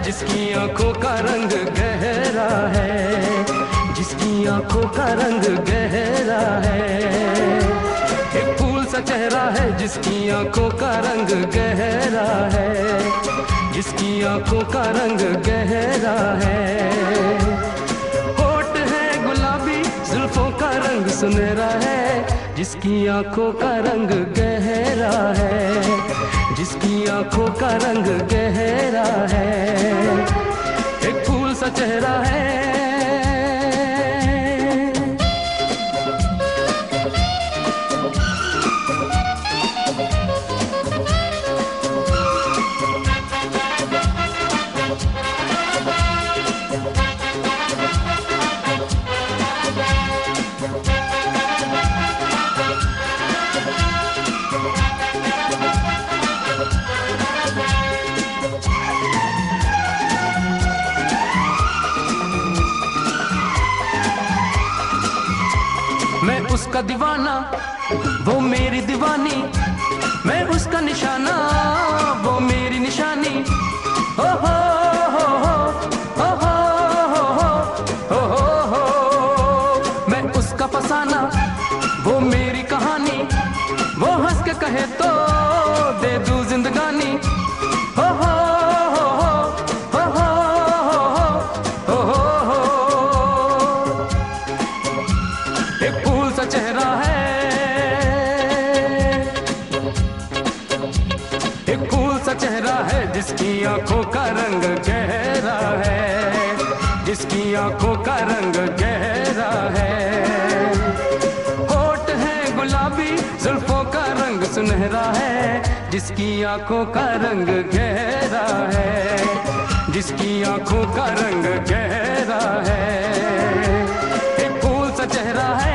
जिसकी आंखों का रंग गहरा है, जिसकी आंखों का रंग गहरा है। एक फूल सा चेहरा है जिसकी आंखों का रंग गहरा है, जिसकी आंखों का रंग गहरा है। होठ है गुलाबी, जुल्फों का रंग सुनहरा है, जिसकी आंखों का रंग गहरा है, जिसकी आंखों का रंग गहरा है। एक फूल सा चेहरा है। मैं उसका दीवाना, वो मेरी दीवानी, मैं उसका निशाना, वो मेरी निशानी। हो हो हो हो हो हो हो हो। मैं उसका फसाना, वो मेरी कहानी, वो हंस के कहे तो दे दूं जिंदगानी। हो हो हो हो हो हो हो। एक फूल सा चेहरा है, एक फूल सा चेहरा है, जिसकी आंखों का रंग गहरा है, जिसकी आंखों का रंग गहरा है। होठ है गुलाबी, जुल्फों का रंग सुनहरा है, जिसकी आंखों का रंग गहरा है, जिसकी आंखों का रंग गहरा है। एक फूल सा चेहरा है।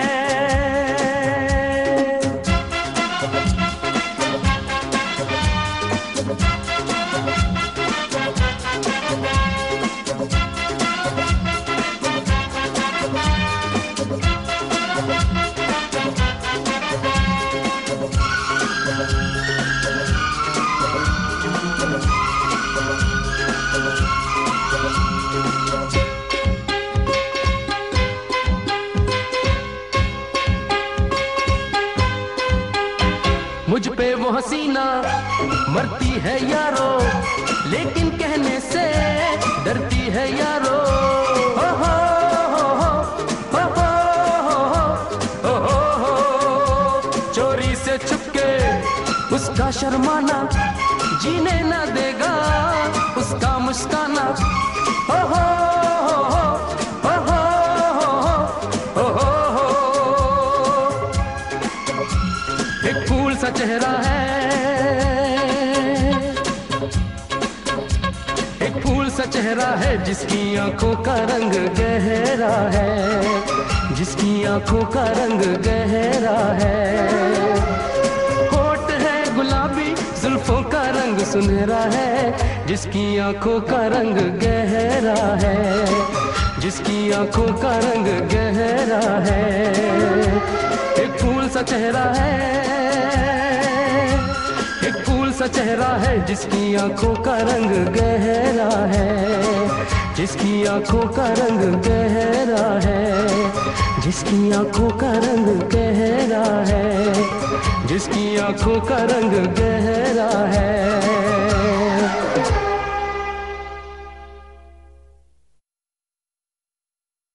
मुझ पे वो हसीना मरती है यारो, लेकिन कहने से डरती है यारो। हो हो हो हो हो हो हो। चोरी से छुपके उसका शर्माना, जीने ना देगा उसका मुस्काना। हो हो हो हो हो हो। एक फूल सा चेहरा है, एक फूल सा चेहरा है, जिसकी आंखों का रंग गहरा है, जिसकी आंखों का रंग गहरा है। होठ है गुलाबी, जुल्फों का रंग सुनहरा है, जिसकी आंखों का रंग गहरा है, जिसकी आंखों का रंग गहरा है। एक फूल सा चेहरा है, एक फूल सा चेहरा है, जिसकी आंखों का रंग गहरा है, जिसकी आंखों का रंग गहरा है, जिसकी आंखों का रंग गहरा है, जिसकी आंखों का रंग गहरा है।